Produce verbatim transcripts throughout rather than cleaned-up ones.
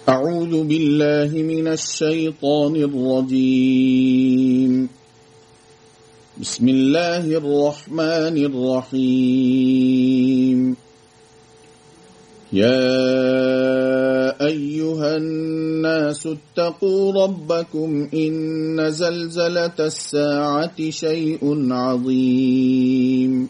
أعوذ بالله من الشيطان الرجيم. بسم الله الرحمن الرحيم. يا أيها الناس اتقوا ربكم إن زلزلة الساعة شيء عظيم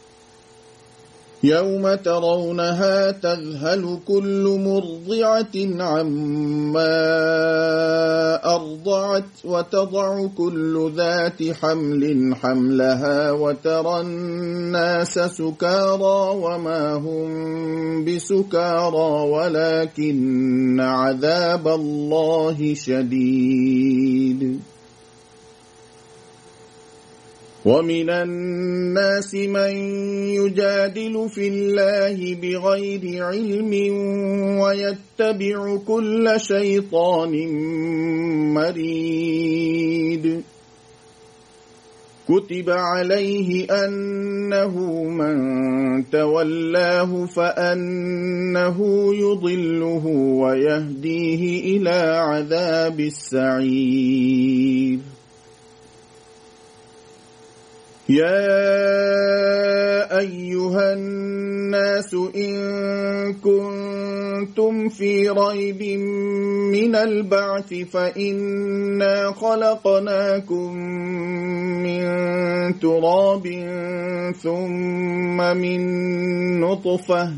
يوم ترونها تذهل كل مرضعة عما أرضعت وتضع كل ذات حمل حملها وترى الناس سكارى وما هم بسكارى ولكن عذاب الله شديد. ومن الناس من يجادل في الله بغير علم ويتبع كل شيطان مريد. كتب عليه أنه من تولاه فأنه يضله ويهديه إلى عذاب السعير. يا أيها الناس إن كنتم في ريب من البعث فإنا خلقناكم من تراب ثم من نطفة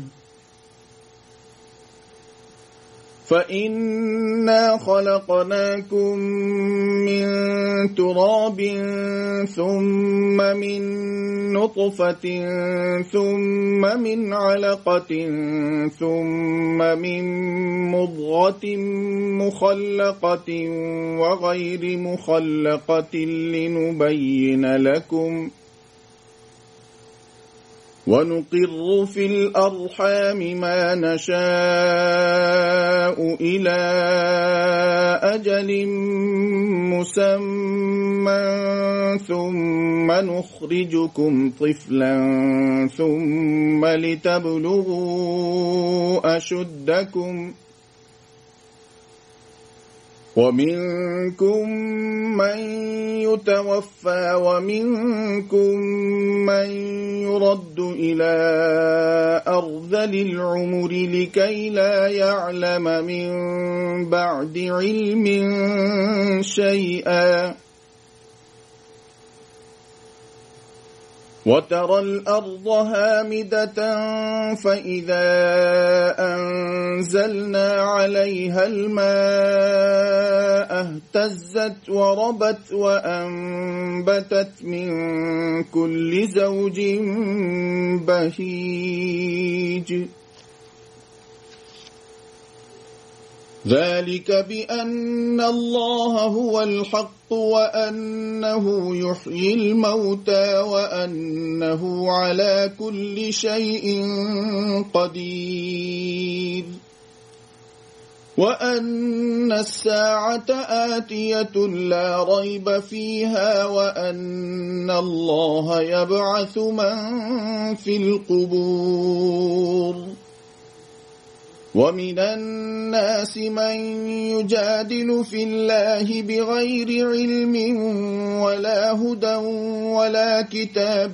فإنا خلقناكم من تراب ثم من نطفة ثم من علقة ثم من مضغة مخلقة وغير مخلقة لنبين لكم ونقر في الأرحام ما نشاء إلى أجل مسمى ثم نخرجكم طفلا ثم لتبلغوا أشدكم ومنكم من يتوفى ومنكم من يرد إلى أرذل العمر لكي لا يعلم من بعد علم شيئا. وترى الأرض هامدة فإذا أنزلنا عليها الماء اهتزت وربت وأنبتت من كل زوج بهيج. ذلك بأن الله هو الحق وأنه يحيي الموتى وأنه على كل شيء قدير وأن الساعة آتية لا ريب فيها وأن الله يبعث من في القبور. ومن الناس من يجادل في الله بغير علم ولا هدى ولا كتاب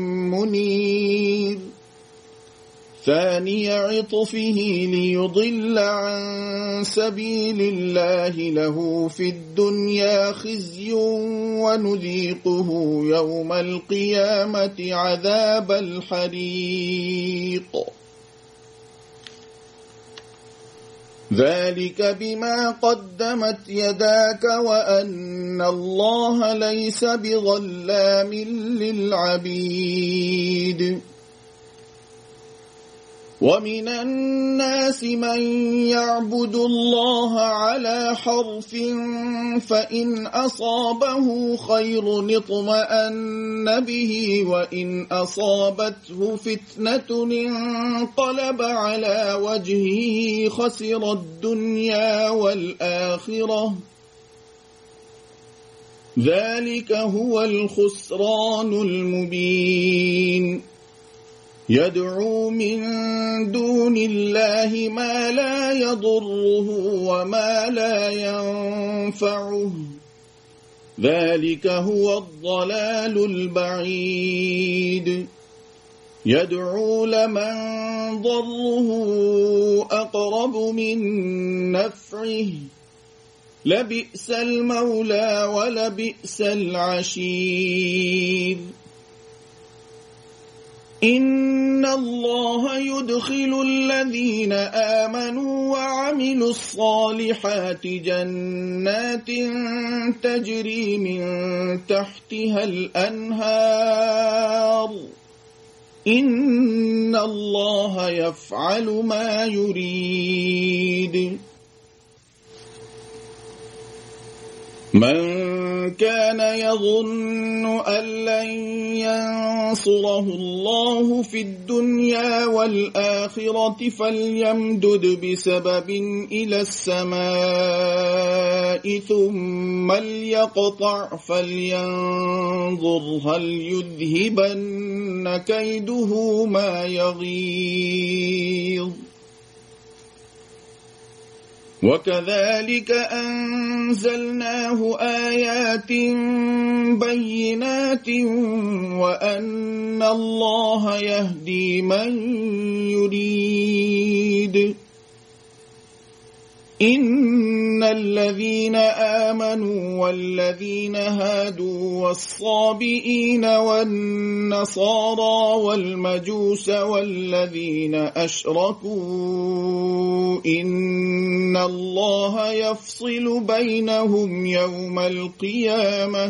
منير. ثاني عطفه ليضل عن سبيل الله له في الدنيا خزي ونذيقه يوم القيامة عذاب الحريق. ذلك بما قدمت يداك وأن الله ليس بظلام للعبيد. ومن الناس من يعبد الله على حرف فإن أصابه خير اطمأن به وإن أصابته فتنة انقلب على وجهه خسر الدنيا والآخرة ذلك هو الخسران المبين. يدعو من دون الله ما لا يضره وما لا ينفعه ذلك هو الضلال البعيد يدعو لمن ضره أقرب من نفعه لبئس المولى ولبئس العشير إن الله يدخل الذين آمنوا وعملوا الصالحات جنات تجري من تحتها الأنهار إن الله يفعل ما يريد من كان يظن أن لن ينصره الله في الدنيا والآخرة فليمدد بسبب إلى السماء ثم ليقطع فلينظر هل يذهبن كيده ما يغيظ وكذلك أنزلناه آيات بينات وأن الله يهدي من يريد إن الذين آمنوا والذين هادوا والصابئين والنصارى والمجوس والذين أشركوا إن الله يفصل بينهم يوم القيامة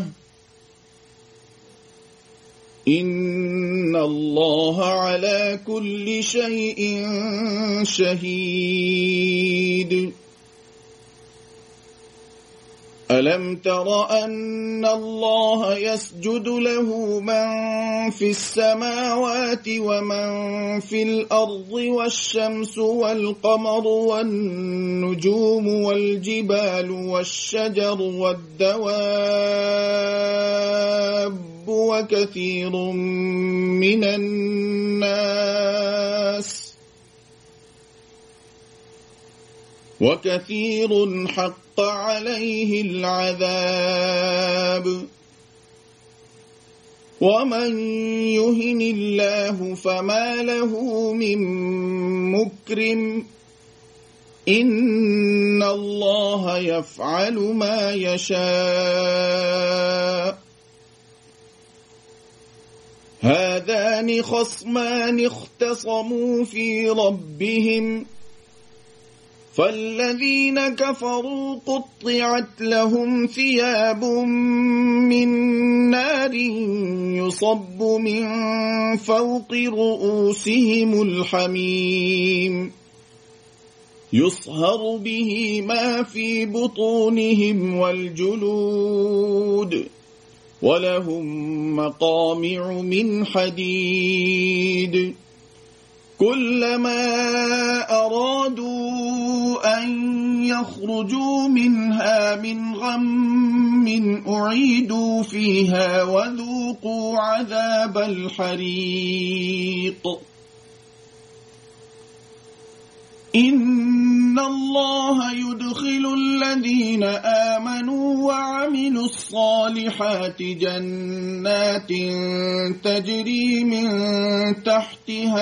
إن الله على كل شيء شهيد ألم تر أن الله يسجد له من في السماوات ومن في الأرض والشمس والقمر والنجوم والجبال والشجر والدواب وكثير من الناس وكثير حق عليه العذاب ومن يهن الله فما له من مكرم إن الله يفعل ما يشاء هذان خصمان اختصموا في ربهم فالذين كفروا قطعت لهم ثياب من نار يصب من فوق رؤوسهم الحميم يصهر به ما في بطونهم والجلود ولهم مقامع من حديد كلما أرادوا أن يخرجوا منها من غم أعيدوا فيها وذوقوا عذاب الحريق إن الله يدخل الذين آمنوا وعملوا الصالحات جنات تجري من تحتها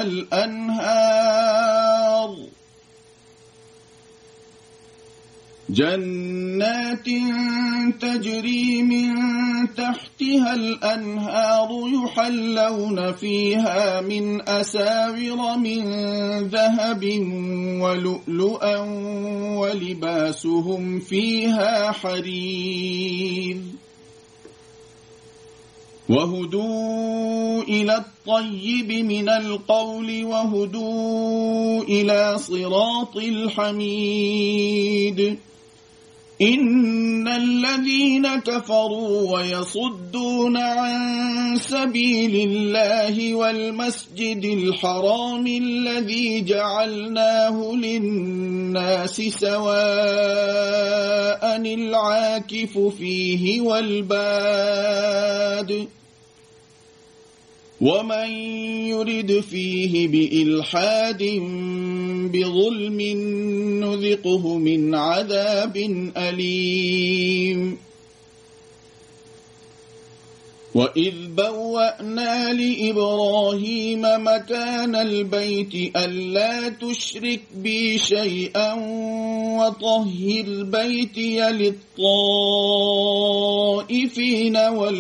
الأنهار جنات تجري من تحتها الأنهار يحلون فيها من أساور من ذهب ولؤلؤا ولباسهم فيها حرير وهدوا إلى الطيب من القول وهدوا إلى صراط الحميد إن الذين كفروا ويصدون عن سبيل الله والمسجد الحرام الذي جعلناه للناس سواء العاكف فيه والباد ومن يرد فيه بإلحاد بظلم نذقه من عذاب أليم وإذ بوأنا لإبراهيم مكان البيت ألا تشرك بي شيئا وطهر بيتي للطائفين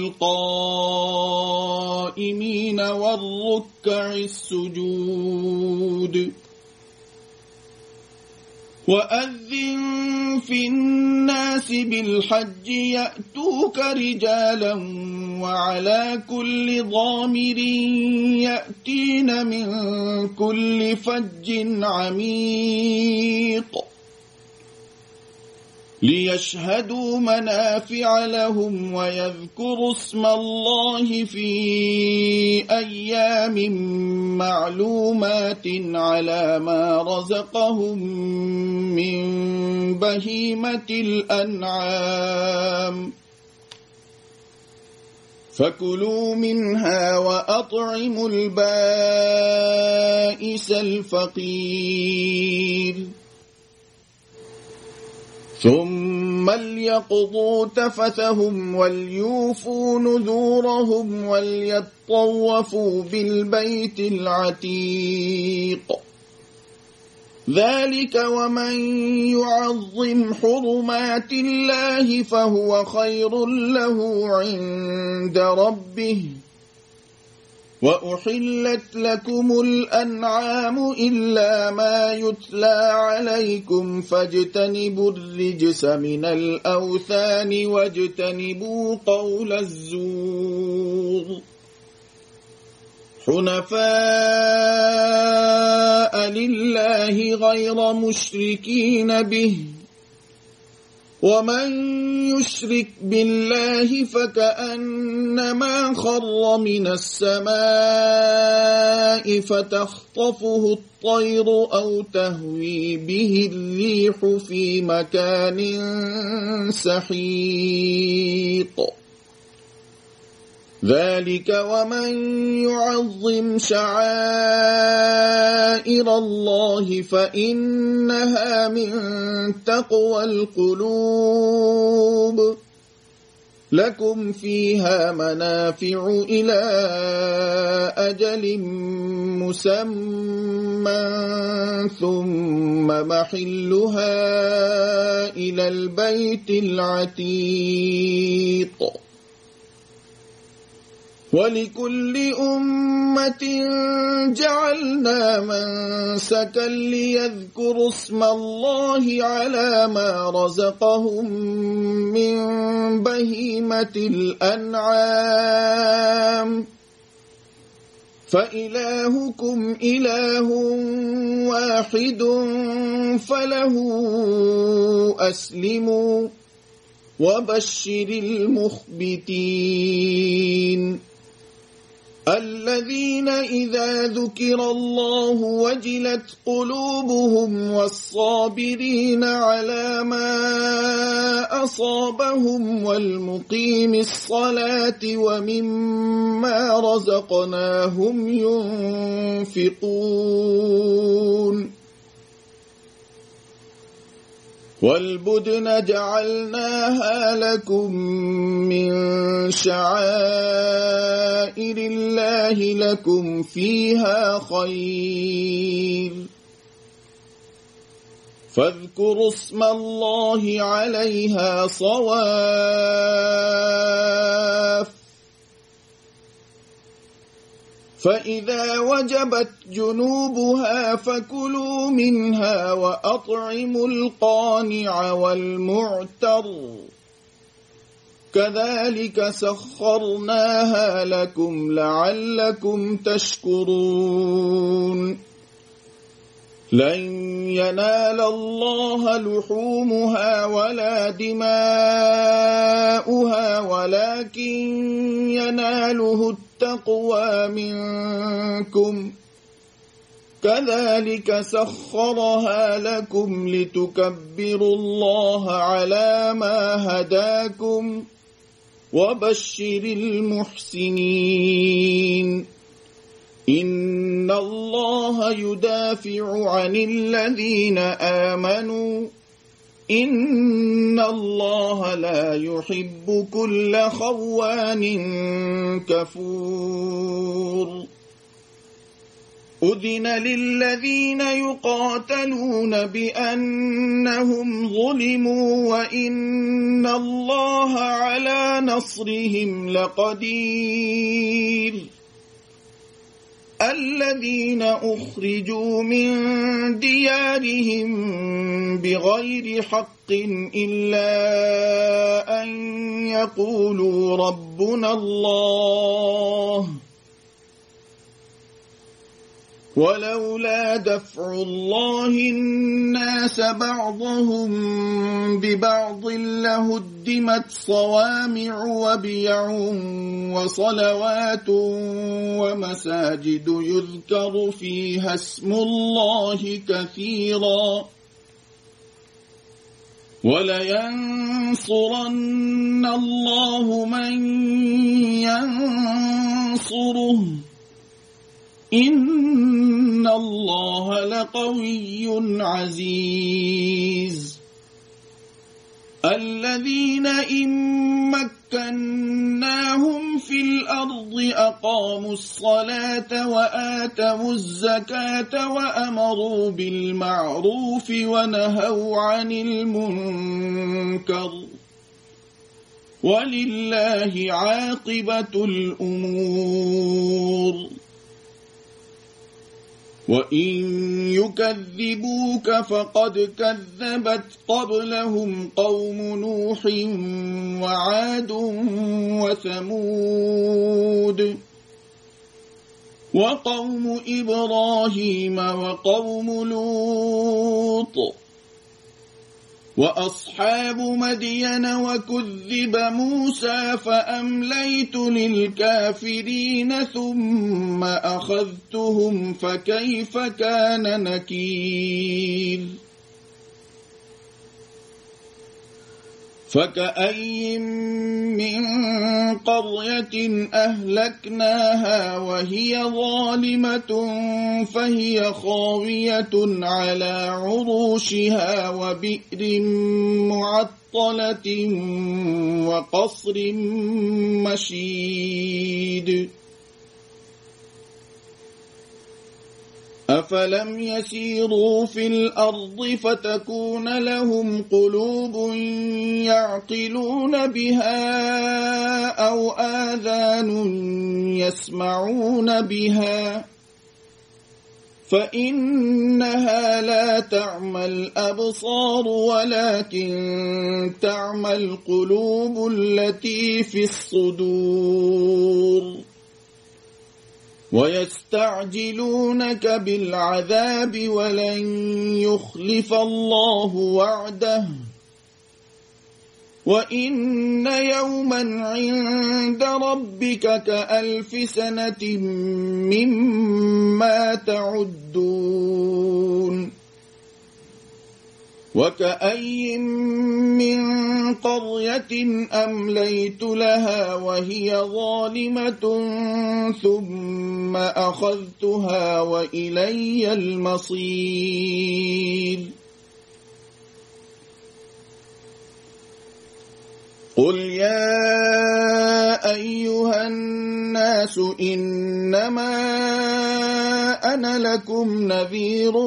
والقائمين والركع السجود وأذن في الناس بالحج يأتوك رجالا وعلى كل ضامر يأتين من كل فج عميق ليشهدوا منافع لهم ويذكروا اسم الله في أيام معلومات على ما رزقهم من بهيمة الأنعام فكلوا منها وأطعموا البائس الفقير ثم ليقضوا تفثهم وليوفوا نذورهم وليطوفوا بالبيت العتيق ذلك ومن يعظم حرمات الله فهو خير له عند ربه وأحلت لكم الأنعام إلا ما يتلى عليكم فاجتنبوا الرجس من الأوثان واجتنبوا قول الزور حنفاء لله غير مشركين به ومن يشرك بالله فكأنما خر من السماء فتخطفه الطير أو تهوي به الريح في مكان سحيق ذلك ومن يعظم شعائر الله فإنها من تقوى القلوب لكم فيها منافع إلى أجل مسمى ثم محلها إلى البيت العتيق ولكل أمة جعلنا منسكا ليذكروا اسم الله على ما رزقهم من بهيمة الأنعام فإلهكم إله واحد فله أسلموا وبشر المخبتين الذين إذا ذكر الله وجلت قلوبهم والصابرين على ما أصابهم والمقيم الصلاة ومما رزقناهم ينفقون والبدن جعلناها لكم من شعائر الله لكم فيها خير فاذكروا اسم الله عليها صواف فإذا وجبت جنوبها فكلوا منها وأطعموا القانع والمعتر كذلك سخرناها لكم لعلكم تشكرون لن ينال الله لحومها ولا دماؤها ولكن يناله التقوى منكم كذلك سخرها لكم لتكبروا الله على ما هداكم وبشر المحسنين إن الله يدافع عن الذين آمنوا إن الله لا يحب كل خوان كفور أذن للذين يقاتلون بأنهم ظلموا وإن الله على نصرهم لقدير الذين أخرجوا من ديارهم بغير حق إلا أن يقولوا ربنا الله ولولا دفع الله الناس بعضهم ببعض لهدمت صوامع وبيع وصلوات ومساجد يذكر فيها اسم الله كثيرا ولينصرن الله من ينصره إن الله لقوي عزيز الذين إن مكناهم في الأرض أقاموا الصلاة وآتوا الزكاة وأمروا بالمعروف ونهوا عن المنكر ولله عاقبة الأمور وإن يكذبوك فقد كذبت قبلهم قوم نوح وعاد وثمود وقوم إبراهيم وقوم لوط وأصحاب مدين وكذب موسى فأمليت للكافرين ثم أخذتهم فكيف كان نكير فكأي من قرية أهلكناها وهي ظالمة فهي خاوية على عروشها وبئر معطلة وقصر مشيد أفلم يسيروا في الأرض فتكون لهم قلوب يعقلون بها أو آذان يسمعون بها فإنها لا تعمى الأبصار ولكن تعمى القلوب التي في الصدور ويستعجلونك بالعذاب ولن يخلف الله وعده وإن يوما عند ربك كألف سنة مما تعدون وكأي من قرية أمليت لها وهي ظالمة ثم أخذتها وإلي المصير قل يا أيها الناس إنما أنا لكم نذير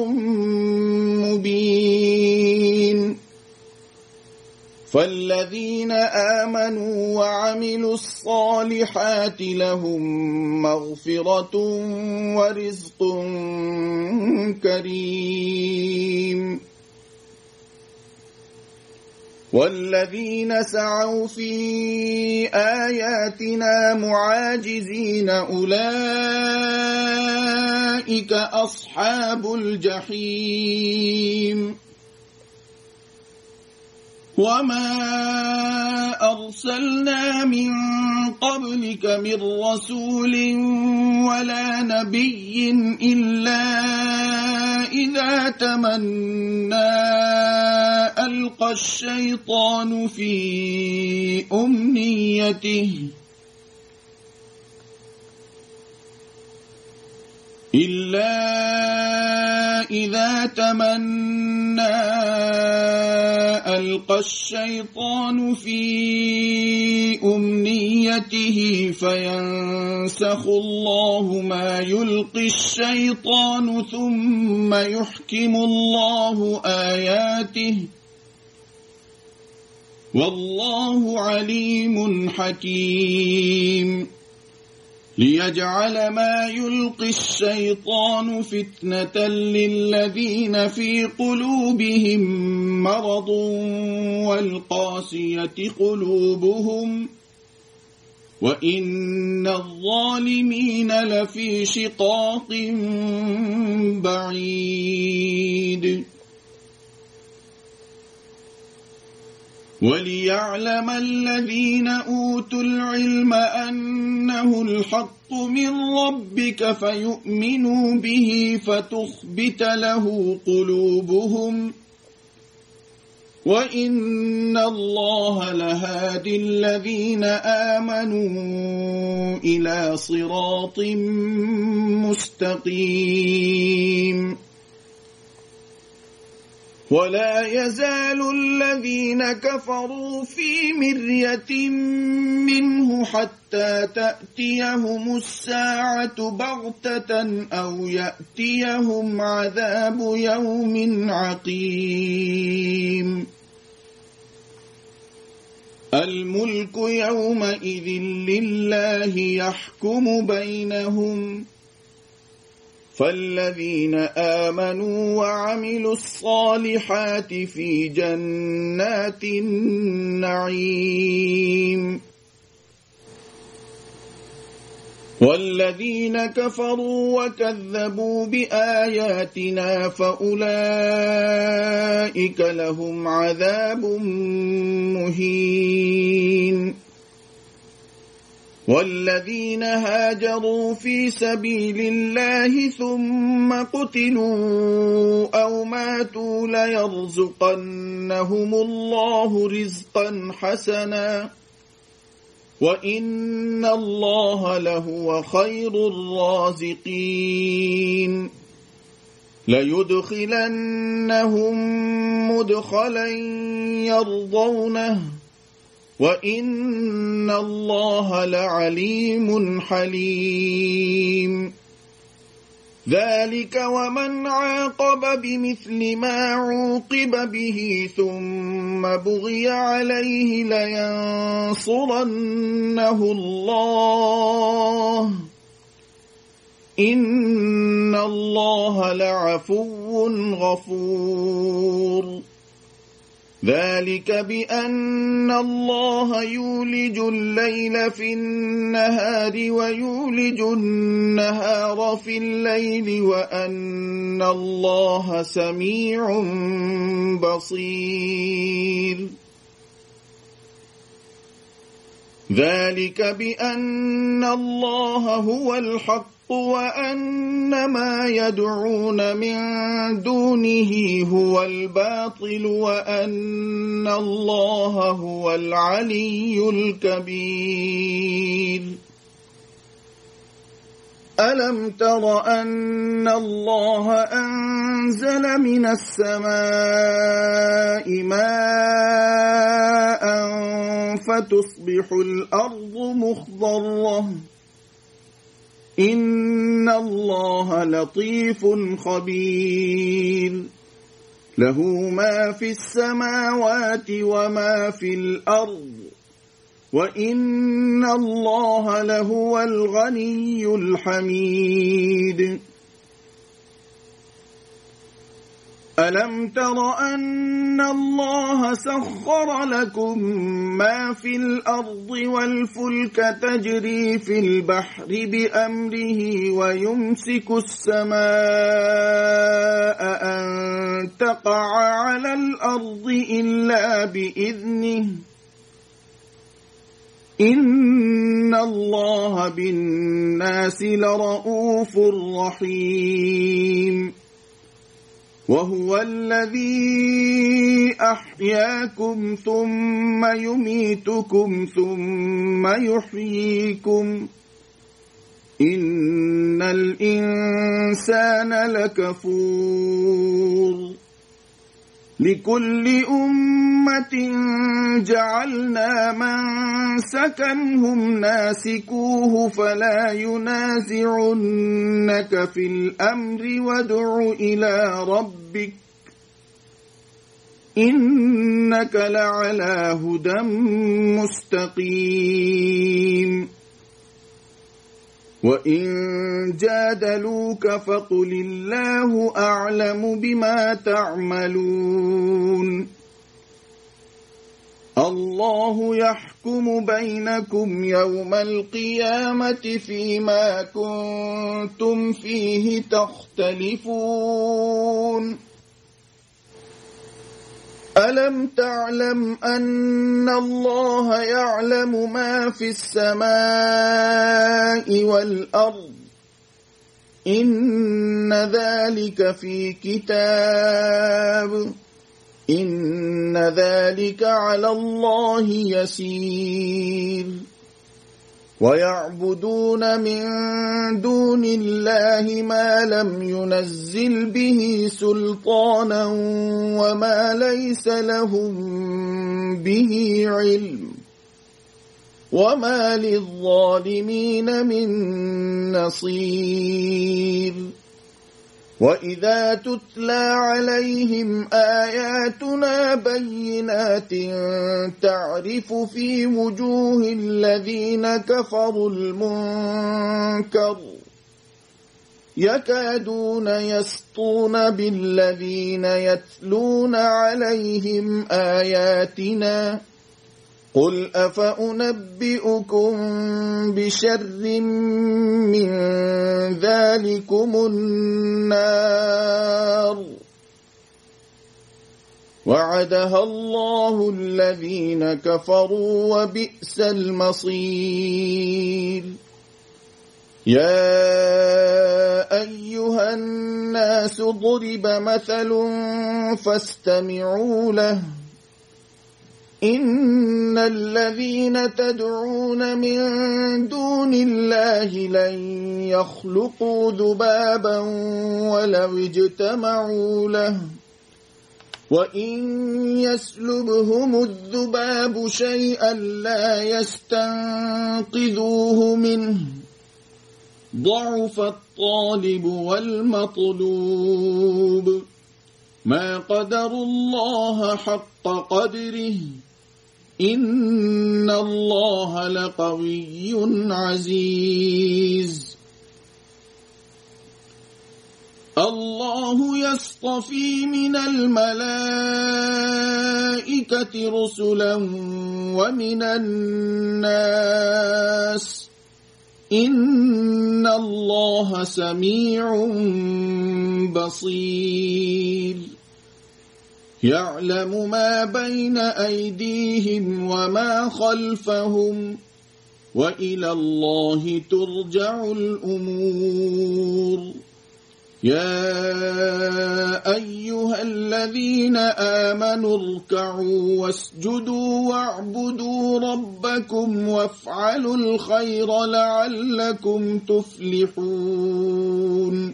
مبين فالذين آمنوا وعملوا الصالحات لهم مغفرة ورزق كريم والذين سعوا في آياتنا معاجزين أولئك أصحاب الجحيم وما أرسلنا من قبلك من رسول ولا نبي إلا إذا تمنى ألقى الشيطان في أمنيته إلا إذا تمنى ألقى الشيطان في أمنيته فينسخ الله ما يلقي الشيطان ثم يحكم الله آياته والله عليم حكيم ليجعل ما يلقي الشيطان فتنة للذين في قلوبهم مرض والقاسية قلوبهم وإن الظالمين لفي شقاق بعيد وليعلم الذين أوتوا العلم أنه الحق من ربك فيؤمنوا به فتخبت له قلوبهم وإن الله لهادي الذين آمنوا إلى صراط مستقيم ولا يزال الذين كفروا في مرية منه حتى تأتيهم الساعة بغتة أو يأتيهم عذاب يوم عقيم الملك يومئذ لله يحكم بينهم فالذين آمنوا وعملوا الصالحات في جنات النعيم والذين كفروا وكذبوا بآياتنا فأولئك لهم عذاب مهين والذين هاجروا في سبيل الله ثم قتلوا أو ماتوا ليرزقنهم الله رزقا حسنا وإن الله لهو خير الرازقين ليدخلنهم مدخلا يرضونه وإن الله لعليم حليم ذلك ومن عاقب بمثل ما عوقب به ثم بغي عليه لينصرنه الله إن الله لعفو غفور ذلك بأن الله يولج الليل في النهار ويولج النهار في الليل وأن الله سميع بصير ذلك بأن الله هو الحق وأن ما يدعون من دونه هو الباطل وأن الله هو العلي الكبير ألم تر أن الله أنزل من السماء ماء فتصبح الأرض مخضرة إن الله لطيف خبير له ما في السماوات وما في الأرض وإن الله لهو الغني الحميد ألم تر أن الله سخر لكم ما في الأرض والفلك تجري في البحر بأمره ويمسك السماء أن تقع على الأرض إلا بإذنه إن الله بالناس لرؤوف رحيم وهو الذي أحياكم ثم يميتكم ثم يحييكم إن الإنسان لكفور لكل أمة جعلنا منسكا هم ناسكوه فلا ينازعنك في الأمر وادع إلى ربك إنك لعلى هدى مستقيم وإن جادلوك فقل الله أعلم بما تعملون الله يحكم بينكم يوم القيامة فيما كنتم فيه تختلفون ألم تعلم أن الله يعلم ما في السماء والأرض إن ذلك في كتاب إن ذلك على الله يسير ويعبدون من دون الله ما لم ينزل به سلطانا وما ليس لهم به علم وما للظالمين من نصير وإذا تتلى عليهم آياتنا بينات تعرف في وجوه الذين كفروا المنكر يكادون يسطون بالذين يتلون عليهم آياتنا قل أفأنبئكم بشر من ذلكم النار وعدها الله الذين كفروا وبئس المصير يا أيها الناس ضرب مثل فاستمعوا له إن الذين تدعون من دون الله لن يخلقوا ذبابا ولو اجتمعوا له وإن يسلبهم الذباب شيئا لا يستنقذوه منه ضعف الطالب والمطلوب ما قدروا الله حق قدره إن الله لقوي عزيز الله يصطفي من الملائكة رسلا ومن الناس إن الله سميع بصير يعلم ما بين أيديهم وما خلفهم وإلى الله ترجع الأمور يا أيها الذين آمنوا اركعوا واسجدوا واعبدوا ربكم وافعلوا الخير لعلكم تفلحون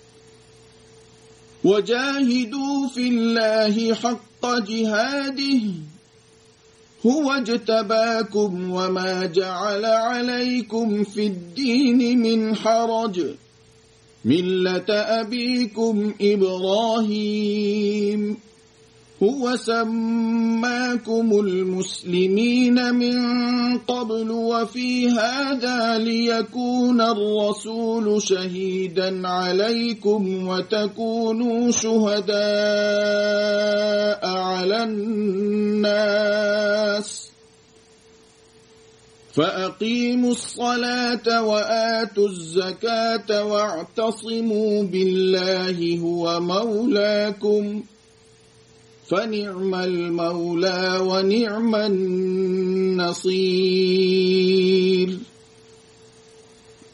وجاهدوا في الله حق جهاده هو اجتباكم وما جعل عليكم في الدين من حرج ملة أبيكم إبراهيم هو سماكم المسلمين من قبل وفي هذا ليكون الرسول شهيدا عليكم وتكونوا شهداء على الناس فأقيموا الصلاة وآتوا الزكاة واعتصموا بالله هو مولاكم فنعم المولى ونعم النصير